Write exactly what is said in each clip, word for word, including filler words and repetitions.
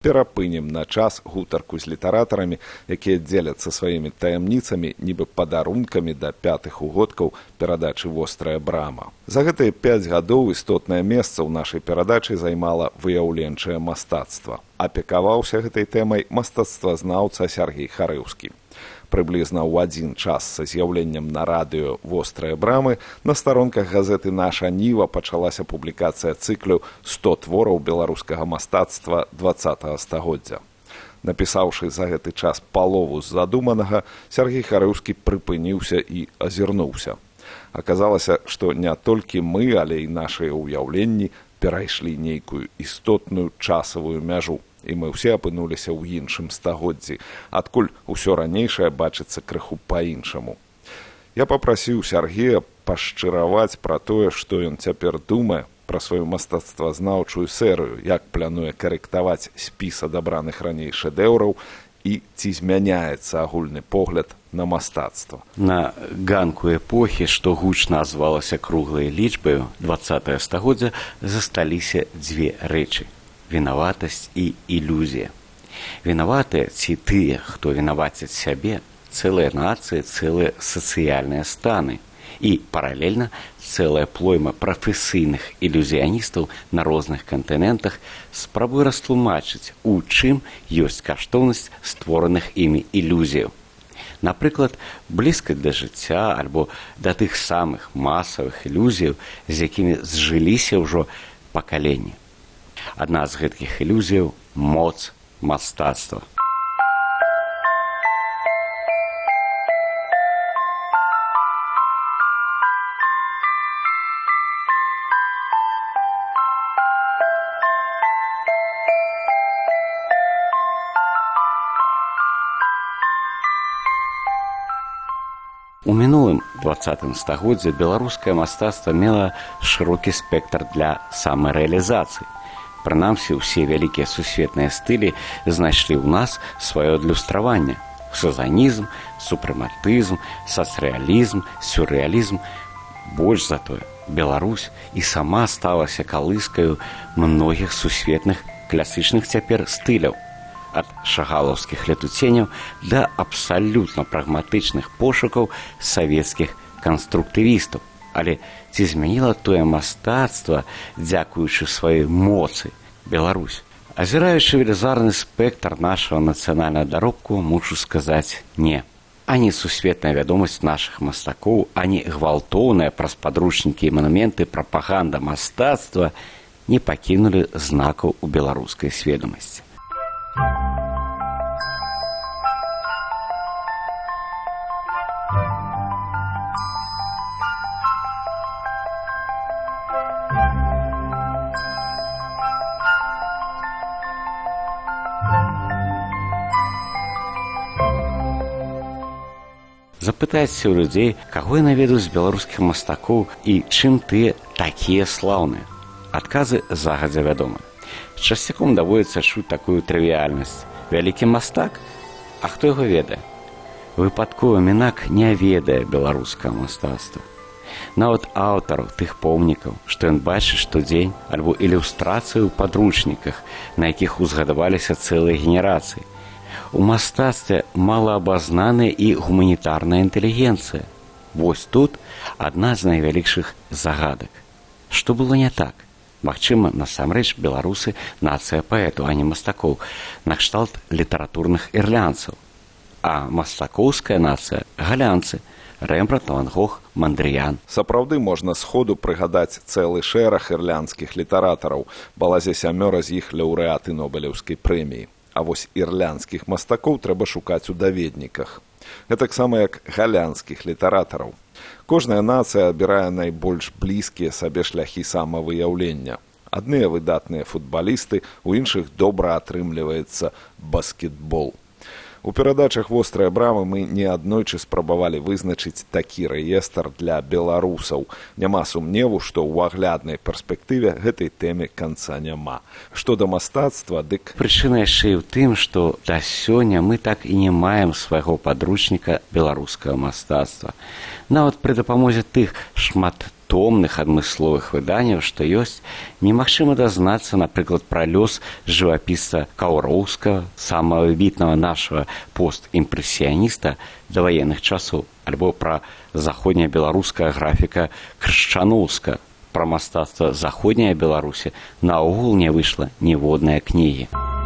Перапынем на час гутарку з літаратарамі, якія дзеляцца сваімі таямніцамі, нібы падарункамі да пятых угодкаў перадачы «Вострая брама». За гэтыя пяць гадоў істотнае месца ў нашай перадачы займала выяўленчае мастацтва. Апекаваўся гэтай тэмай мастацтвазнаўца Сяргей Харэўскі. Прыблізна ў адзін час са з'яўленнем на радыё «Вострыя брамы» на старонках газеты «Наша Ніва» пачалася публікацыя цыклю «сто твораў беларускага мастацтва дваццатага стагоддзя». Напісаўшы за гэты час палову з задуманага, Сяргей Харэўскі прыпыніўся і азірнуўся. Аказалася, што не толькі мы, але і нашыя ўяўленні перайшлі нейкую істотную часавую мяжу. І мы ўсе апынуліся ў іншым стагоддзі, адкуль усё ранейшае бачыцца крыху па-іншаму. Я папрасіў Сяргея пашчыраваць пра тое, што ён цяпер думае пра сваю мастацтвазнаўчую серыю, як плануе карэктаваць спіс адабраных раней шэдэўраў і ці змяняецца агульны погляд на мастацтва. На ганку эпохі, што гучна азвалася круглай лічбаю дваццатае стагоддзя, засталіся дзве рэчы. Вінаватасць і ілюзія. Вінаватыя ці тыя, хто вінавацяць сябе, цэлыя нацыі, цэлыя сацыяльныя станы і паралельна цэлая плойма прафесійных ілюзіяністаў на розных кантынентах спрабуе растлумачыць, у чым ёсць каштоўнасць створаных імі ілюзіяў. Напрыклад, блізка для жыцця альбо да тых самых масавых ілюзіяў, з якімі зжыліся ўжо пакаленні. Адна з гэткіх ілюзіяў – моц мастацтва. У мінулым дваццатым стагоддзі беларускае мастацтва мела шырокі спектр для самарэалізацыі. Прынамсі, усе вялікія сусветныя стылі знайшлі ў нас сваё адлюстраванне. Сазанізм, супрэматызм, сацрэалізм, сюррэалізм. Больш за тое, Беларусь і сама сталася калыскаю многіх сусветных класічных цяпер стыляў. Ад шагалаўскіх летуценяў да абсалютна прагматычных пошукаў савецкіх канструктывістаў. Але ці змяніла тое мастацтва, дзякуючы сваёй моцы, Беларусь? Азіраючы велізарны спектр нашага нацыянальнага даробку, мушу сказаць не. Ані сусветная вядомасць нашых мастакоў, ані гвалтоўная праз падручнікі і манументы прапаганда мастацтва не пакінулі знакаў у беларускай сведомасці. Запытайце ў людзей, каго яны ведаюць з беларускіх мастакоў і чым тыя такія слаўныя. Адказы загадзя вядомы. Часцяком даводзіцца чуць такую трывіяльнасць. Вялікі мастак? А хто яго ведае? Выпадковы мінак не ведае беларускага мастацтва. Нават аўтараў тых помнікаў, што ён бачыць штодзень, альбо ілюстрацыі ў падручніках, на якіх узгадаваліся цэлыя генерацыі. У мастацтве малаабазнаная і гуманітарная інтэлігенцыя. Вось тут адна з найвялікшых загадак. Што было не так? Магчыма, насамрэч беларусы нацыя паэтаў, а не мастакоў, накшталт літаратурных ірлянцаў. А мастакоўская нацыя – галянцы, Рэмбрандт, Ван Гог, Мандрыян. Сапраўды можна сходу прыгадаць цэлы шэраг ірлянскіх літаратараў, балазе сямёра з іх лаўрэаты Нобелеўскай прэміі. А вось ірлянскіх мастакоў трэба шукаць у даведніках. Гэтаксама як галянскіх літаратараў. Кожная нацыя абірае найбольш блізкія сабе шляхі самавыяўлення. Адныя выдатныя футбалісты, у іншых добра атрымліваецца баскетбол. У перадачах «Вострая брама» мы неаднойчы спрабавалі вызначыць такі рэестр для беларусаў. Няма сумневу, што ў агляднай перспектыве гэтай тэме канца няма. Што да мастацтва, дык... Прычына яшчэ і ў тым, што да сёння мы так і не маем свайго падручніка беларускага мастацтва. Нават пры дапамозе тых шмат томных адмысловых выданняў, што ёсць, немагчыма дазнацца, напрыклад, пра лёс жывапісца Каўроўскага, самага выбітнага нашага постімпрэсіяніста да ваенных часоў, альбо пра заходнебеларускага графіка Крышчаноўска. Пра мастацтва заходняй Беларусі наогул не выйшла ніводнай кнігі.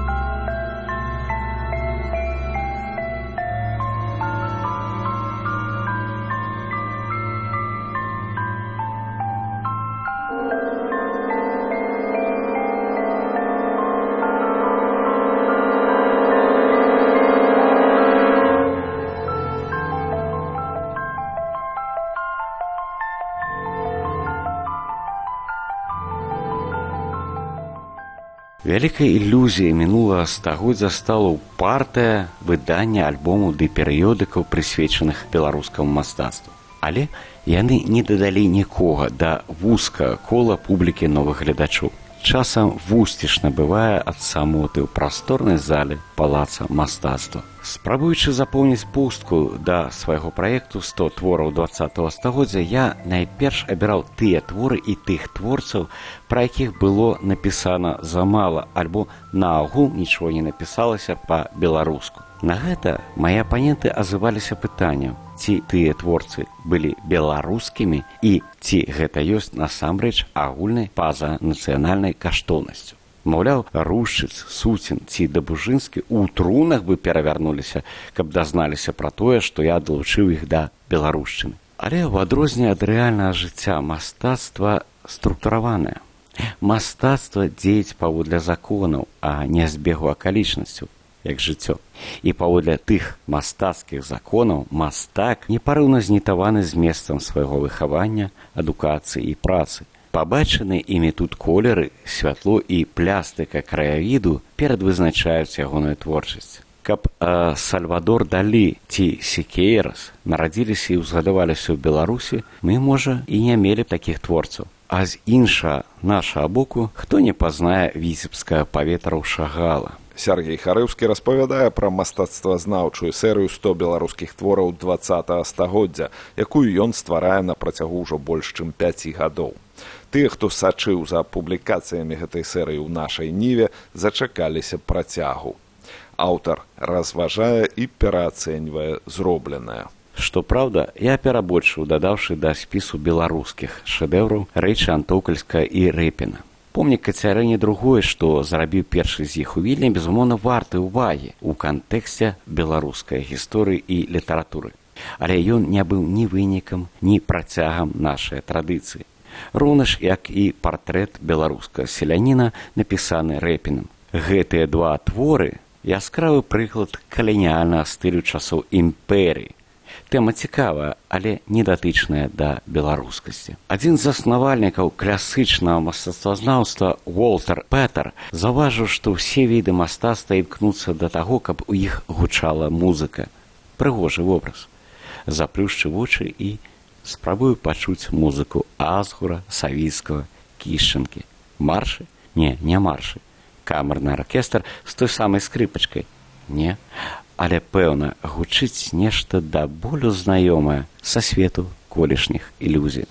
Вялікай ілюзіяй мінулага стагоддзя стала ўпартае выданне альбому ды перыёдыкаў, прысвечаных беларускаму мастацтву. Але яны не дадалі нікога да вузкага кола публікі новых гледачоў. Часам вусцішна бывае ад самоты ў прасторнай зале палаца мастацтва. Спрабуючы запоўніць пустку да свайго праекту сто твораў дваццатага стагоддзя, я найперш абіраў тыя творы і тых творцаў, пра якіх было напісана замала, альбо наогул нічого не напісалася па-беларуску. На гэта мае апаненты азываліся пытаннем, ці тыя творцы былі беларускімі і ці гэта ёсць насамрэч агульнай пазанацыянальнай каштоўнасцю. Маўляў, Рушчыц, Суцін ці Дабужынскі ў трунах бы перавярнуліся, каб дазналіся пра тое, што я далучыў іх да беларушчыны. Але ў адрозненне ад рэальнага жыцця мастацтва структураванае. Мастацтва дзеяць паводле законаў, а не збегу акалічнасцяў, як жыццё. І паводле тых мастацкіх законаў мастак непарыўна знітаваны з месцам свайго выхавання, адукацыі і працы. Пабачаныя імі тут колеры, святло і плястыка краявіду перадвызначаюць ягоную творчасць. Каб э, Сальвадор Далі ці Сікейрас нарадзіліся і ўзгадаваліся ў Беларусі, мы, можа, і не мелі такіх творцаў. А з іншага нашага боку, хто не пазнае віцебскага паветра ў Шагала. Сергей Харыўскі распавядае пра мастацтвазнаўчую серыю сто беларускіх твораў дваццатага стагоддзя, якую ён стварае на працягу ўжо больш чым пяці гадоў. Тыя, хто сачыў за публікацыямі гэтай серыі ў нашай ніве, зачакаліся працягу. Аўтар разважае і пераацэньвае зробленае. Што праўда, я перабольшыў, дадаўшы да спісу беларускіх шэдэўраў рэчы Антокальскага і Рэпіна. Помнік Кацярыне другое, што зарабіў першы з іх у Вільні, безумоўна, варты ўвагі ў кантэксце беларускай гісторыі і літаратуры. Але ён не быў ні вынікам, ні працягам нашай традыцыі. Роўна ж, як і партрэт беларускага селяніна, напісаны Рэпінам. Гэтыя два творы яскравы прыклад каланіяльнага стылю часоў імперыі. Тэма цікавая, але не датычная да беларускасці. Адзін з заснавальнікаў класычнага мастацтвазнаўства Уолтер Петер заўважыў, што ўсе віды мастацтва імкнуцца да таго, каб у іх гучала музыка. Прыгожы вобраз. Заплюшчы вочы і спрабую пачуць музыку Азгура, Савіцкага, Кішчанкі. Маршы? Не, не маршы. Камерны аркестр з той самай скрыпачкай? Не. Але, пэўна, гучыць нешта да болю знаёмае са свету колішніх ілюзій.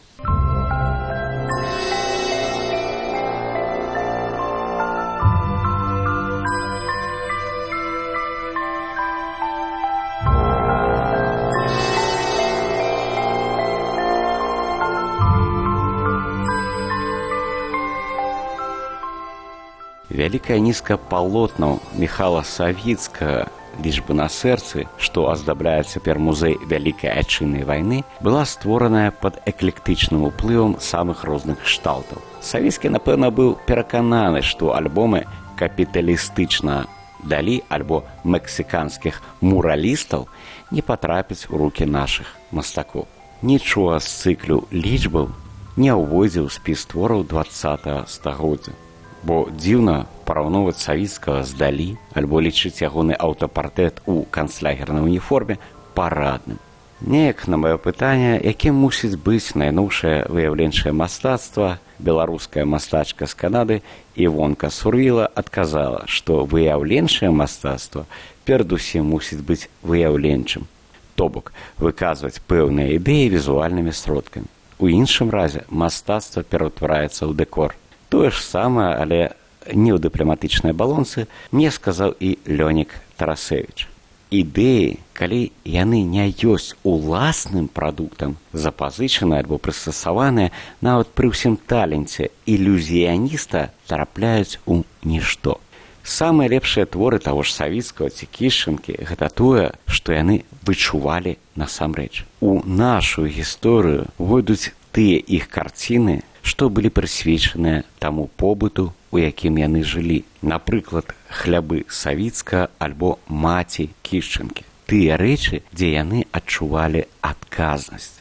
Вялікая нізка палотнаў Міхала Савіцкага «Лічбы на сэрцы», што аздабляе цяпер музей Вялікай Айчыннай вайны, была створаная пад эклектычным уплывам самых розных кшталтаў. Савіцкі, напэўна, быў перакананы, што альбомы капіталістычна Далі альбо мексіканскіх муралістаў не патрапяць у рукі нашых мастакоў. Нічога з цыклю лічбаў не ўвойдзе ў спіс твораў дваццатага стагоддзя. Бо дзіўна параўноўваць Савіцкага з Далі альбо лічыць ягоны аўтапартрэт у канцлягернай уніформе парадным. Неяк на маё пытанне, якім мусіць быць найноўшае выяўленчае мастацтва, беларуская мастачка з Канады Івонка Сурвіла адказала, што выяўленчае мастацтва перадусім мусіць быць выяўленчым, то бок выказваць пэўныя ідэі візуальнымі сродкамі. У іншым разе мастацтва пераўтвараецца ў дэкор. Тое ж самае, але не ў дыпламатычнай балонцы, мне сказаў і Лёнік Тарасевіч. Ідэі, калі яны не ёсць уласным прадуктам, запазычаныя альбо прыстасаваныя, нават пры ўсім таленце ілюзіяніста трапляюць у нішто. Самыя лепшыя творы таго ж Савіцкага ці Кішчанкі – гэта тое, што яны вычувалі насамрэч. У нашу гісторыю войдуць тыя іх карціны, што былі прысвечаныя таму побыту, у якім яны жылі. Напрыклад, хлябы Савіцкага альбо маці Кішчанкі. Тыя рэчы, дзе яны адчувалі адказнасць.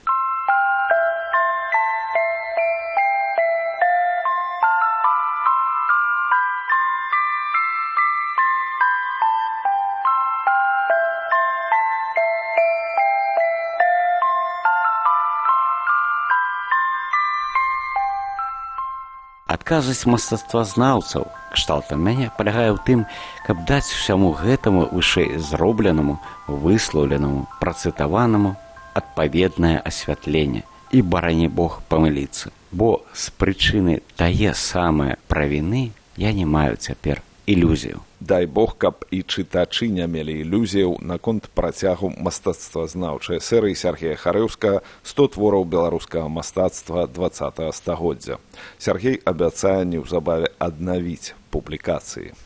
Адказнасць мастацтвазнаўцаў кшталтам мяне палягае ў тым, каб даць усяму гэтаму вышэй зробленаму, выслаўленаму, працытаванаму адпаведнае асвятленне і, барані Бог, памыліцца. Бо з прычыны тае самае правіны я не маю цяпер ілюзію. Дай Бог, каб і чытачы не мелі ілюзіяў наконт працягу мастацтвазнаўчай серыі Сяргея Харэўскага «сто твораў беларускага мастацтва дваццатага стагоддзя». Сяргей абяцае неўзабаве аднавіць публікацыі.